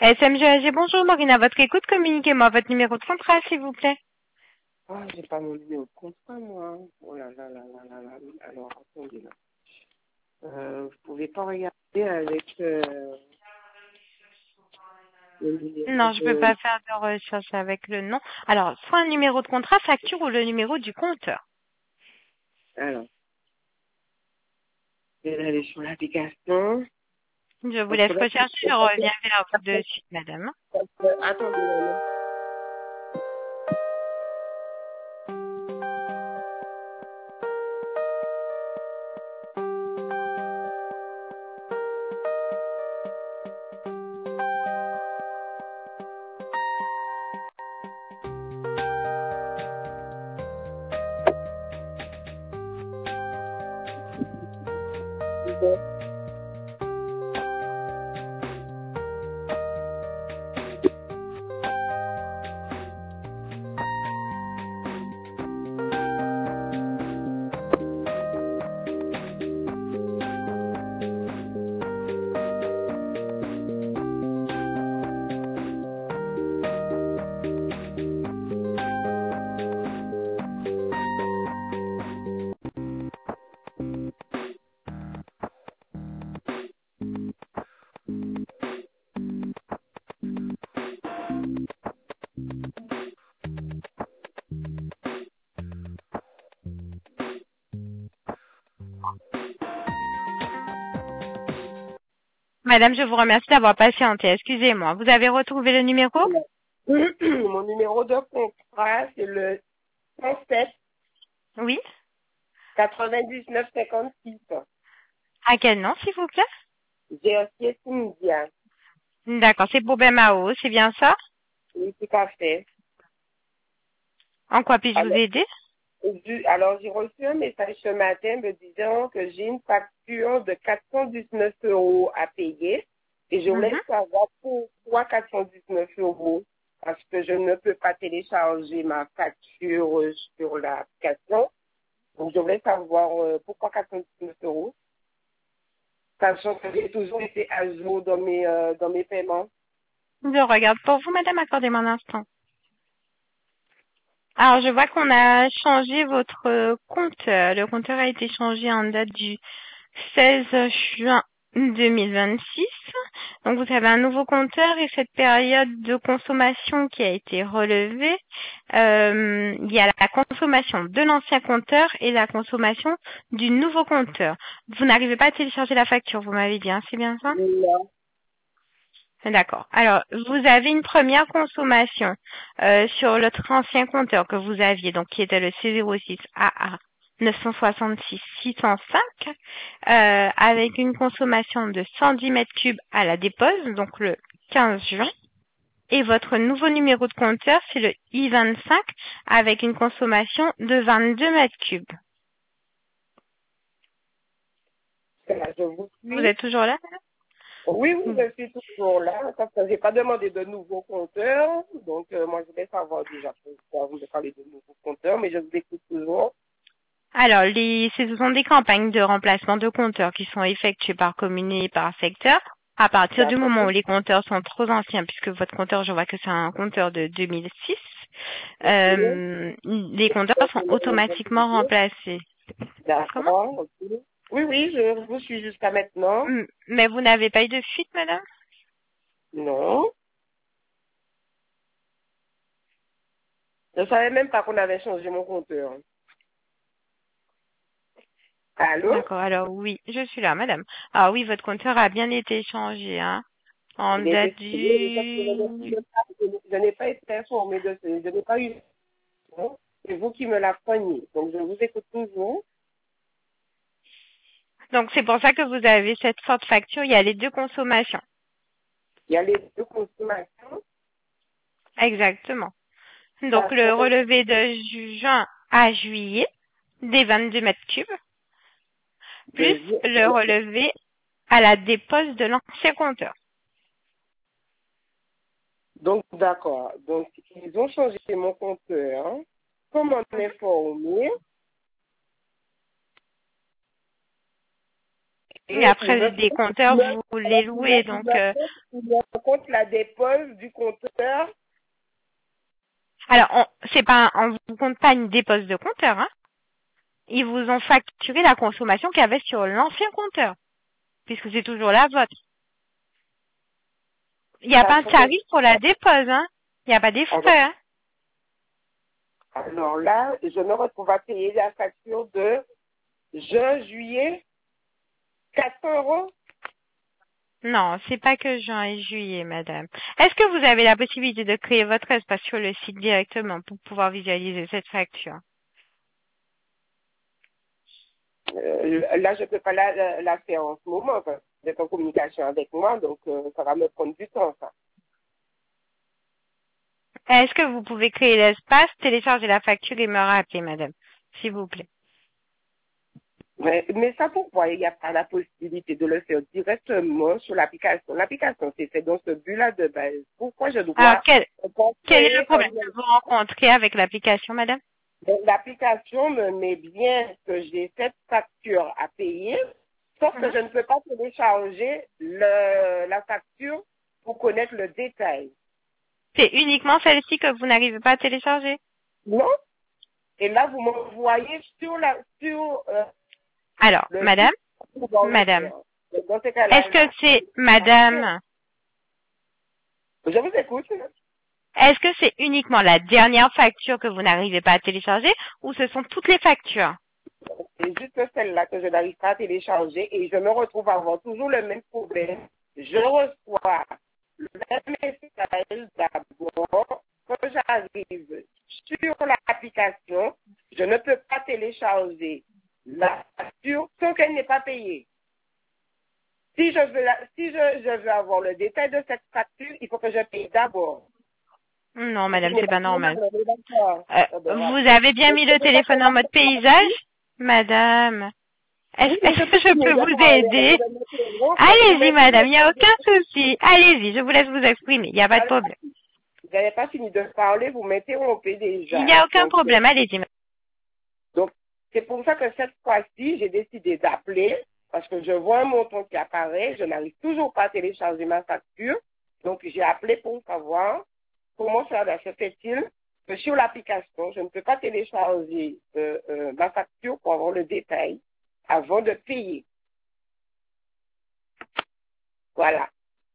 SMGAG, bonjour, Maureen, à votre écoute, communiquez-moi votre numéro de contrat, s'il vous plaît. Ah, j'ai pas mon numéro de contrat, moi. Oh là là là là là là. Alors, attendez là. Vous pouvez pas regarder avec le numéro Non, je peux de... pas faire de recherche avec le nom. Alors, soit un numéro de contrat, facture ou le numéro du compteur. Alors, je vais aller sur l'application. Je vous Parce laisse que là, rechercher, je reviens vers vous de suite, madame. attendez, là. Madame, je vous remercie d'avoir patienté. Excusez-moi. Vous avez retrouvé le numéro? Mon numéro de contrat, c'est le 107 Oui. 99 56. À quel nom, s'il vous plaît? GRC Cynthia. D'accord, c'est pour Bemao, c'est bien ça? Oui, tout à fait. En quoi puis-je vous Alors, aider? alors, j'ai reçu un message ce matin me disant que j'ai une facture de 419 € à payer et je voulais Mhm. savoir pourquoi 419 €, parce que je ne peux pas télécharger ma facture sur l'application. Donc, je voulais savoir pourquoi 419 €, sachant que j'ai toujours été à jour dans mes paiements. Je regarde pour vous, madame, accordez-moi un instant. Alors, je vois qu'on a changé votre compteur. Le compteur a été changé en date du 16 juin 2026. Donc, vous avez un nouveau compteur et cette période de consommation qui a été relevée, il y a la consommation de l'ancien compteur et la consommation du nouveau compteur. Vous n'arrivez pas à télécharger la facture, vous m'avez dit, hein, c'est bien ça? Non. D'accord. Alors, vous avez une première consommation sur votre ancien compteur que vous aviez, donc qui était le C06 AA 966 605, avec une consommation de 110 mètres cubes à la dépose, donc le 15 juin. Et votre nouveau numéro de compteur, c'est le I25, avec une consommation de 22 mètres cubes. Là, je vous Vous suis. êtes toujours là, Oui, oui, madame? je suis toujours là, parce que j'ai pas demandé de nouveaux compteurs. Donc, moi, je voulais savoir déjà pourquoi vous me parlez de nouveaux compteurs, mais je vous écoute toujours. Alors, ce sont des campagnes de remplacement de compteurs qui sont effectuées par commune et par secteur. À partir du D'accord. moment où les compteurs sont trop anciens, puisque votre compteur, je vois que c'est un compteur de 2006, Ok. les compteurs sont automatiquement remplacés. Comment? D'accord. Ok. Oui, oui, je vous suis jusqu'à maintenant. Mais vous n'avez pas eu de fuite, madame? Non. Je savais même pas qu'on avait changé mon compteur. Allô? D'accord, alors oui, je suis là, madame. Ah oui, votre compteur a bien été changé, hein, en Il date était changé, parce que du... je n'ai pas été informée de ce, je n'ai pas eu. C'est vous qui me l'appreniez. Donc, je vous écoute toujours. Donc c'est pour ça que vous avez cette forte facture, il y a les deux consommations. Il y a les deux consommations. Exactement. Donc Parce que le relevé de juin à juillet des 22 mètres cubes, plus le relevé à la dépose de l'ancien compteur. donc, d'accord. Donc, ils ont changé mon compteur. Hein. Comment m'informer? Et après, le décompteur, vous les louez. Donc, il me compte la dépose du compteur. alors, on vous compte pas une dépose de compteur, hein. Ils vous ont facturé la consommation qu'il y avait sur l'ancien compteur, puisque c'est toujours la vôtre. Il n'y a pas de tarif pour la dépose, hein. Il n'y a pas des frais, hein. Alors là, je me retrouve à payer la facture de juin, juillet, 400 €. Non, c'est pas que juin et juillet, madame. Est-ce que vous avez la possibilité de créer votre espace sur le site directement pour pouvoir visualiser cette facture? Là, je ne peux pas la faire en ce moment. Enfin, vous êtes en communication avec moi, donc ça va me prendre du temps, ça. Est-ce que vous pouvez créer l'espace, télécharger la facture et me rappeler, madame, s'il vous plaît? Mais ça, pourquoi il n'y a pas la possibilité de le faire directement sur l'application? L'application, c'est fait dans ce but-là de base. Pourquoi je dois... Alors, quel est le problème que vous rencontrez avec l'application, madame? L'application me met bien que j'ai cette facture à payer, sauf que je ne peux pas télécharger la facture pour connaître le détail. C'est uniquement celle-ci que vous n'arrivez pas à télécharger? Non? Et là, vous m'envoyez alors, madame, est-ce que c'est madame? Je vous écoute. Est-ce que c'est uniquement la dernière facture que vous n'arrivez pas à télécharger ou ce sont toutes les factures? C'est juste celle-là que je n'arrive pas à télécharger et je me retrouve à avoir toujours le même problème. Je reçois le même message d'abord. Quand j'arrive sur l'application, je ne peux pas télécharger la facture tant qu'elle n'est pas payée. Si je veux avoir le détail de cette facture, il faut que je paye d'abord. Non, madame, c'est pas normal. Vous avez bien mis le téléphone en mode paysage, madame? Est-ce que je peux vous aider? Allez-y, madame, il n'y a aucun souci. Allez-y, je vous laisse vous exprimer, il n'y a pas de problème. Vous n'avez pas fini de parler, vous m'interrompez déjà. Il n'y a aucun problème, allez-y, madame. Donc, c'est pour ça que cette fois-ci, j'ai décidé d'appeler, parce que je vois un montant qui apparaît, je n'arrive toujours pas à télécharger ma facture, donc j'ai appelé pour savoir comment ça se fait-il que sur l'application, je ne peux pas télécharger ma facture pour avoir le détail avant de payer. Voilà.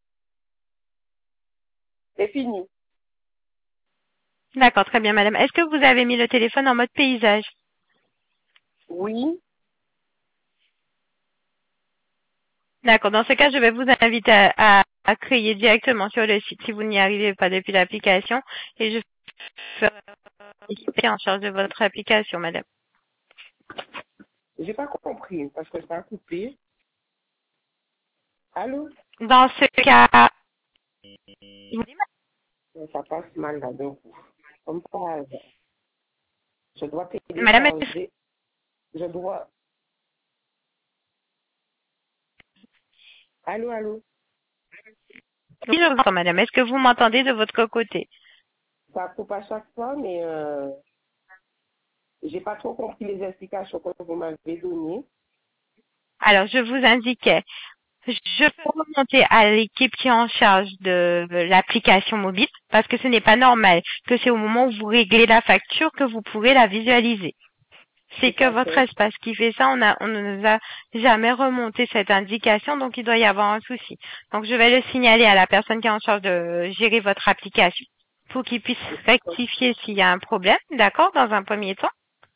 C'est fini. D'accord, très bien, madame. Est-ce que vous avez mis le téléphone en mode paysage? Oui. D'accord, dans ce cas, je vais vous inviter à créer directement sur le site si vous n'y arrivez pas depuis l'application et je serai en charge de votre application, madame. J'ai pas compris parce que ça a coupé. Allô? Dans ce cas, Ça passe mal là d'un coup. Comme ça, je dois madame, télécharger. Je dois... Allô, allô? oui, je vous entends, madame. Est-ce que vous m'entendez de votre côté? Ça coupe à chaque fois, mais j'ai pas trop compris les explications que vous m'avez données. Alors, je vous indiquais, je peux remonter à l'équipe qui est en charge de l'application mobile parce que ce n'est pas normal que c'est au moment où vous réglez la facture que vous pourrez la visualiser. C'est que votre espace qui fait ça, on ne nous a jamais remonté cette indication, donc il doit y avoir un souci. Donc je vais le signaler à la personne qui est en charge de gérer votre application pour qu'il puisse rectifier s'il y a un problème, d'accord, dans un premier temps.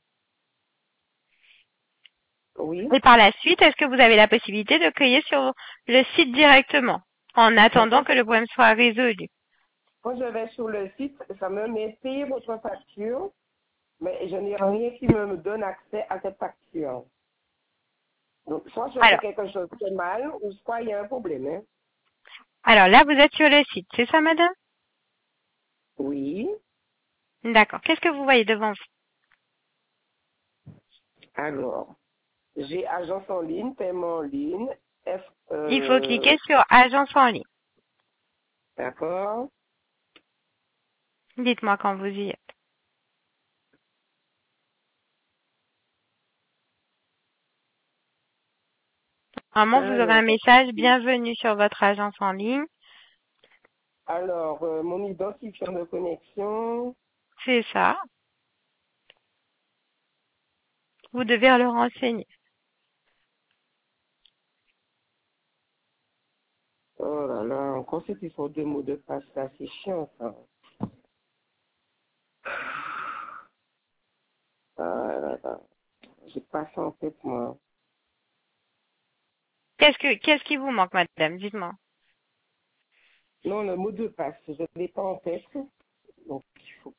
Oui. Et par la suite, est-ce que vous avez la possibilité de créer sur le site directement en attendant que le problème soit résolu? Quand je vais sur le site, ça me met payer votre facture, mais je n'ai rien qui me donne accès à cette facture. Donc, soit je fais quelque chose de mal, ou soit il y a un problème. Hein? Alors là, vous êtes sur le site, c'est ça, madame? Oui. D'accord. Qu'est-ce que vous voyez devant vous? Alors, j'ai agence en ligne, paiement en ligne. Il faut cliquer sur agence en ligne. D'accord. Dites-moi quand vous y êtes. Normalement, vous aurez un Alors, message bienvenue sur votre agence en ligne. mon identifiant de connexion. C'est ça. Vous devez le renseigner. Oh là là, encore c'était sur 2 mots de passe, ça, c'est chiant, ça. Ah là là, j'ai pas ça en tête, moi. Qu'est-ce qui vous manque, madame? Dites-moi. Non, le mot de passe, je ne l'ai pas en tête. Donc, il faut.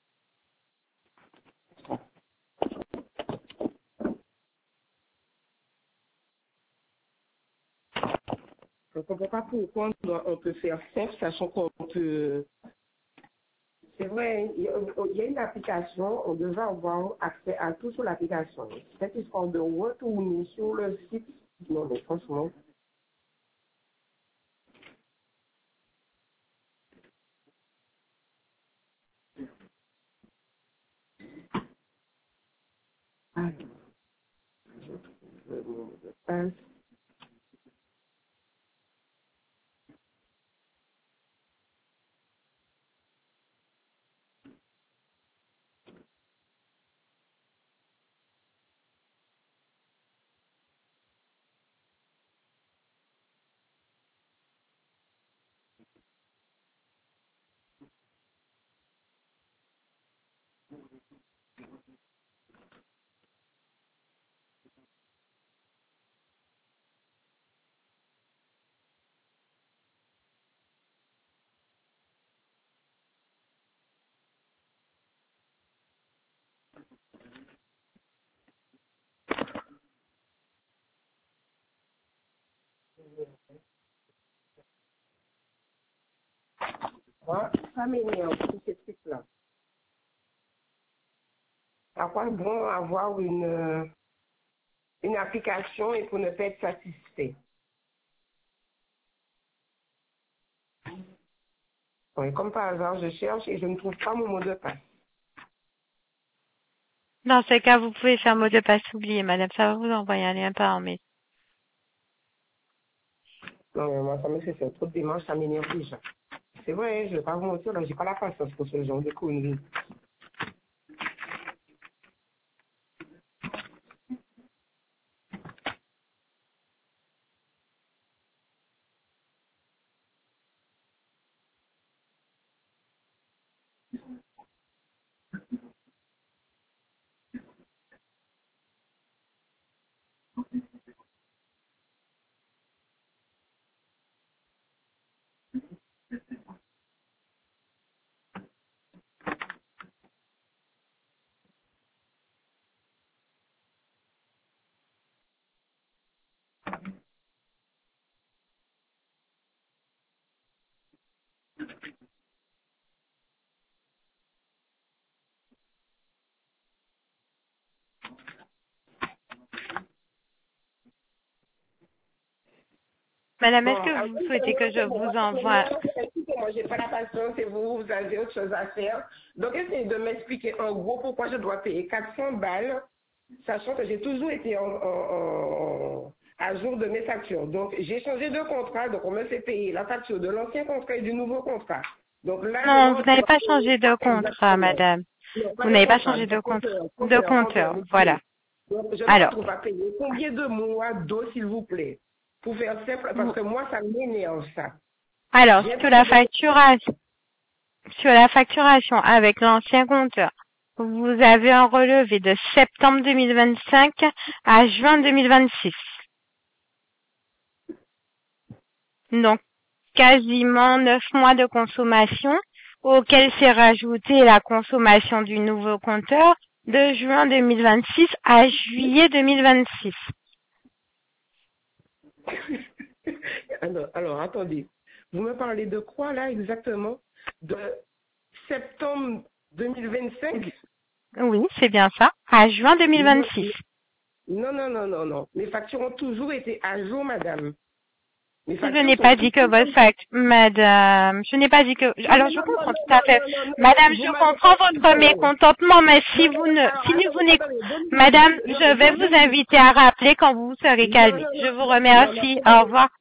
Je ne comprends pas pourquoi on peut faire simple, sachant qu'on peut. C'est vrai, il y a une application, on devrait avoir accès à tout sur l'application. Cette histoire de retourner sur le site, non, mais franchement. Alors, je trouve le mot de passe. Moi, ça m'énerve, tous ces trucs-là. À quoi bon avoir une application et pour ne pas être satisfait? Oui, comme par hasard, je cherche et je ne trouve pas mon mot de passe. Dans ce cas, vous pouvez faire mot de passe oublié, madame. Ça va vous envoyer un lien par mail. Non, mais moi, ça me fait faire trop de démarches, ça m'énerve déjà. C'est vrai, je ne vais pas vous mentir, là, j'ai pas la patience pour ce genre de conneries. Madame, est-ce Bon, que alors, vous souhaitez que je vous envoie... moi, j'ai pas la patience et vous avez autre chose à faire. Donc, essayez de m'expliquer en gros pourquoi je dois payer 400 balles, sachant que j'ai toujours été à jour de mes factures. Donc, j'ai changé de contrat, donc on me fait payer la facture de l'ancien contrat et du nouveau contrat. Donc là, je Non, dois vous rentrer n'avez dans pas le changé de contrat contrat, exactement. madame. Non, pas Vous de n'avez pas contrat, changé de de compteur, compteur. excusez. Voilà. Donc, je me Alors, retrouve à payer combien de mois d'eau, s'il vous plaît? Pour faire simple, parce vous- que moi, ça m'énerve, ça. alors, J'ai passé sur la facturation avec l'ancien compteur, vous avez un relevé de septembre 2025 à juin 2026. Donc, quasiment 9 mois de consommation, auquel s'est rajoutée la consommation du nouveau compteur de juin 2026 à juillet 2026. alors, attendez. Vous me parlez de quoi, là, exactement? De septembre 2025? Oui, c'est bien ça, à juin Non, 2026. non, non, non, non, non. Mes factures ont toujours été à jour, madame. Mes Je factures n'ai sont pas dit que fictives. votre facture, madame, je n'ai pas dit que, alors je comprends tout à fait. Madame, Vous je m'avez comprends pas votre écouté. mécontentement, mais si Non, vous non, ne, alors, si vous attendez, n'écoutez, attendez, donnez-moi madame, deux, non, je vais non, vous donnez-moi. inviter à rappeler quand vous serez Non, calmée. non, Je non, vous non, non, non, remercie. Au attendez. revoir.